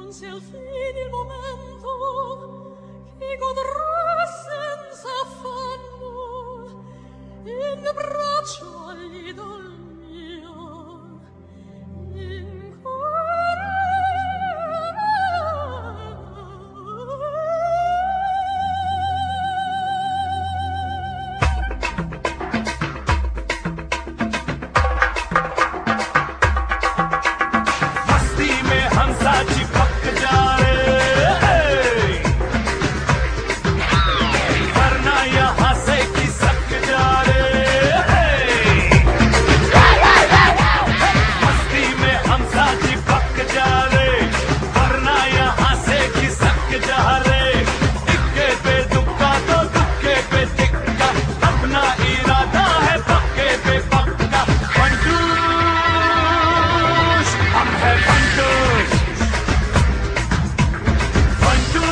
giunse al fine il momento che godrò senza affanno in braccio all'idol mio in cuore. मस्ती में हंसा चिपक जा रे, वरना यहाँ से खिसक जा रे। मस्ती में हंसा चिपक जा रे, वरना यहाँ से खिसक जा रे। इक्के पे दुक्का तो दुक्के पे तिक्का, अपना इरादा है पक्के पे पक्का। फंटूश हम है फंटूश, फंटूश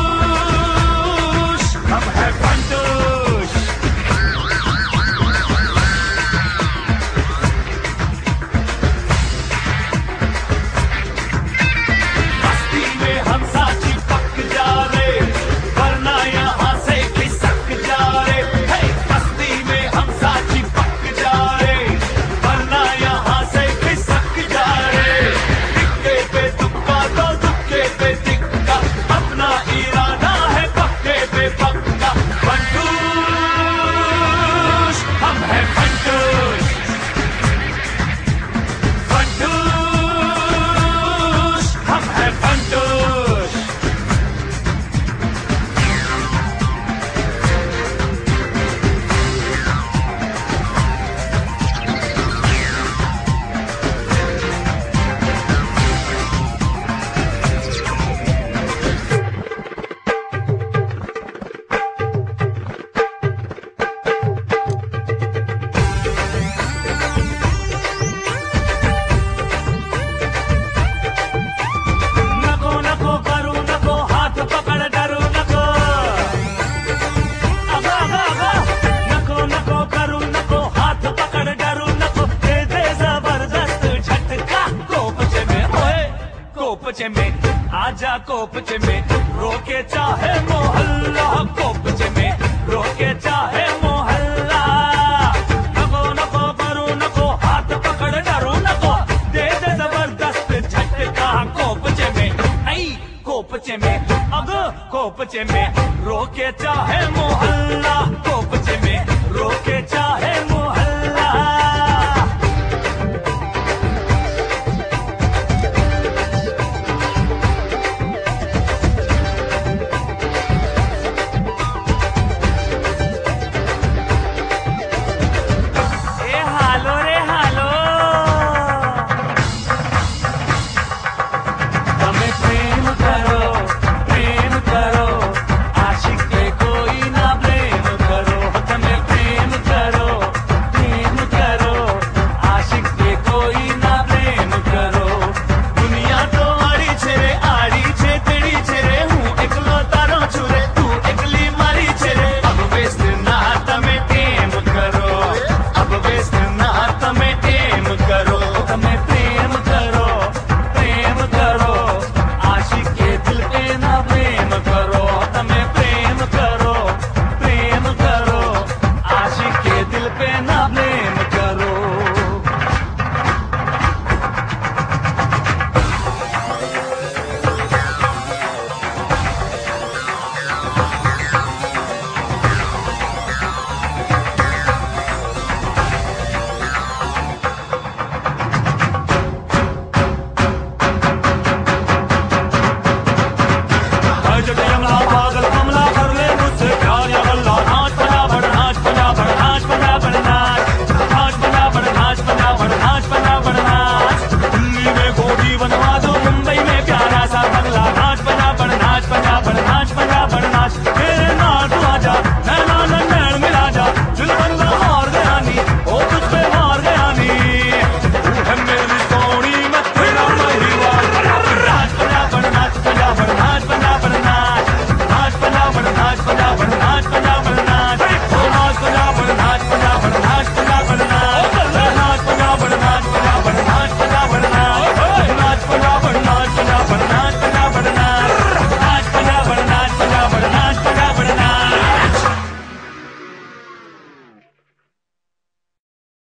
हम है फंटूश। मस्ती में हंसा चिपक जा रे, वरना यहाँ से खिसक जा रे। हे मस्ती में हंसा चिपक जा रे, वरना यहाँ से खिसक जा रे। तिक्के पे तुक्का तो तुक्के पे तिक्का, अपना इरादा है पक्के पे पक्का। फंटूश हम है फंटूश, फंटूश हम है फंटूश। नको नको करू नको, हाथ पकड़ डरू नको। अगा अगा अगा, नको नको करू नको, हाथ पकड़ डरू नको। दे दे जबरदस्त झटका कोपचे में, ओए कोपचे में आजा, कोपचे में रोके चाहे मोहल्ला। कोपचे में रोके चाहे मोहल्ला। नको नको करू नको, हाथ पकड़ डरू नको। दे दे जबरदस्त झटका कोपचे में, आई कोपचे में, अब कोपचे में रोके चाहे मोहल्ला। कोपचे में रोके चाहे मोहल्ला।